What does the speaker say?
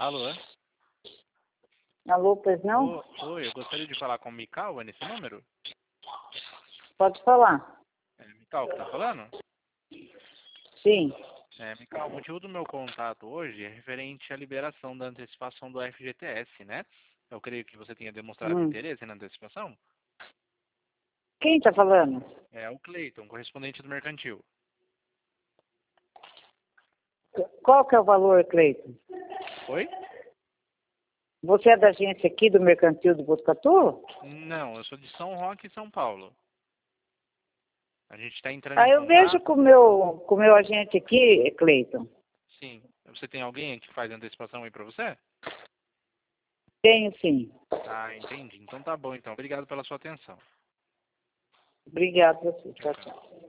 Alô? Alô, pois não? Oi, eu gostaria de falar com o Mikau, é nesse número? Pode falar. É Mikau que tá falando? Sim. Mikau, o motivo do meu contato hoje é referente à liberação da antecipação do FGTS, né? Eu creio que você tenha demonstrado interesse na antecipação. Quem tá falando? É o Cleiton, correspondente do mercantil. Qual que é o valor, Cleiton? Oi? Você é da agência aqui do Mercantil do Botucatu? Não, eu sou de São Roque, São Paulo. A gente está entrando Ah, em eu vejo contato. com o meu agente aqui, Cleiton. Sim. Você tem alguém que faz antecipação aí pra você? Tenho sim. Ah, entendi. Então tá bom, então. Obrigado pela sua atenção. Obrigado, você. Tchau, Tchau, tchau. tchau.